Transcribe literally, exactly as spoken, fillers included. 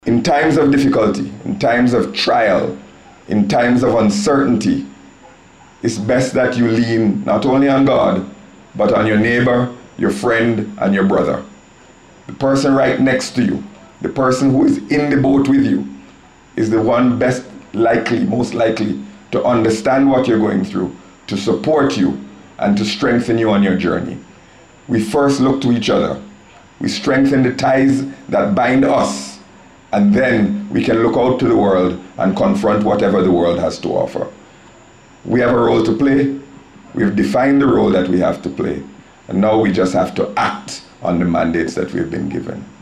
In times of difficulty, in times of trial, in times of uncertainty, it's best that you lean not only on God, but on your neighbor, your friend, and your brother. The person right next to you, the person who is in the boat with you, is the one best likely, most likely, to understand what you're going through, to support you, and to strengthen you on your journey. We first look to each other. We strengthen the ties that bind us, and then we can look out to the world and confront whatever the world has to offer. We have a role to play. We've defined the role that we have to play. And now we just have to act on the mandates that we've been given.